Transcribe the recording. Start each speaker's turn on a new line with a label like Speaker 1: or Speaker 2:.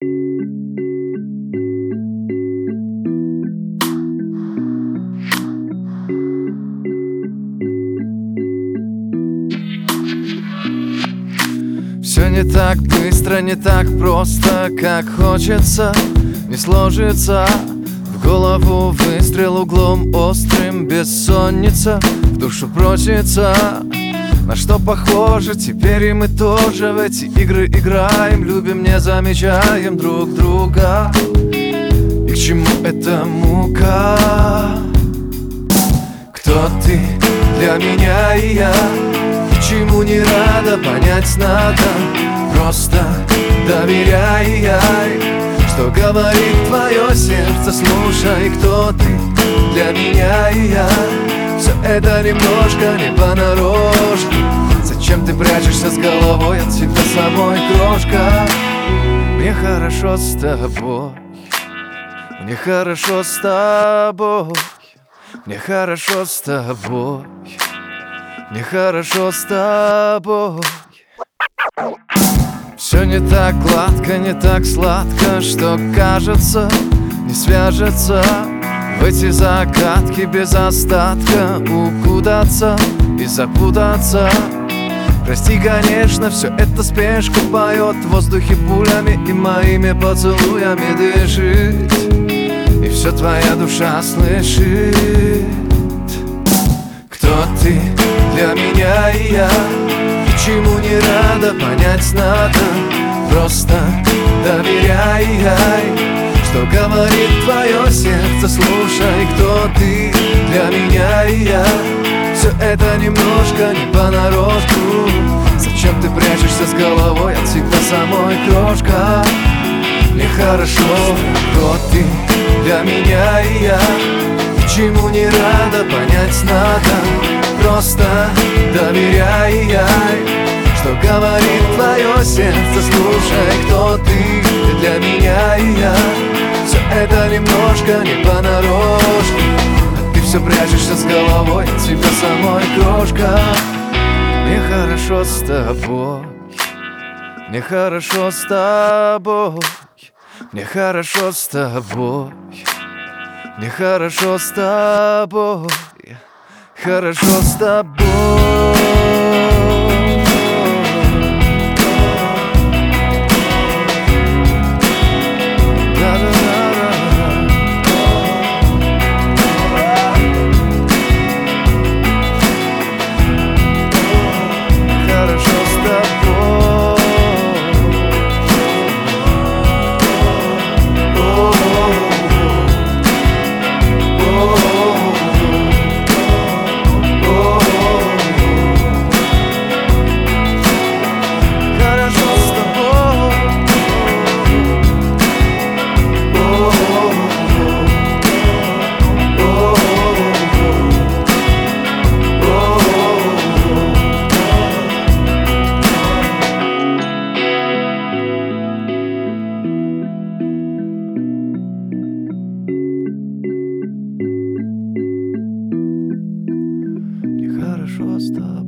Speaker 1: Все не так быстро, не так просто, как хочется. Не сложится в голову выстрел углом острым, бессонница в душу просится. На что похоже, теперь и мы тоже в эти игры играем, любим, не замечаем друг друга. И к чему эта мука? Кто ты для меня и я? Чему не рада, понять надо. Просто доверяй, что говорит твое сердце, слушай, кто ты для меня и я. Все это немножко не понарошку. Зачем ты прячешься с головой от себя самой, крошка? Мне хорошо с тобой, мне хорошо с тобой, мне хорошо с тобой, мне хорошо с тобой. Все не так гладко, не так сладко, что кажется, не свяжется. В эти загадки без остатка укудаться и запутаться. Прости, конечно, все это спешка поет в воздухе пулями и моими поцелуями дышит. И все твоя душа слышит. Кто ты для меня и я? Чему не рада, понять надо. Просто доверяй, что говорит твое сердце, слушай, кто ты для меня и я. Все это немножко не понарошку. Зачем ты прячешься с головой от себя самой, крошка? Мне хорошо, кто ты для меня и я. Чему не рада, понять надо. Просто доверяй, что говорит твое сердце, слушай, кто ты для меня и я. Все это немножко не понарошку. Ты все прячешься с головой от себя самой, крошка. Мне хорошо с тобой, мне хорошо с тобой, мне хорошо с тобой, мне хорошо с тобой, хорошо с тобой. Хорошо с тобой.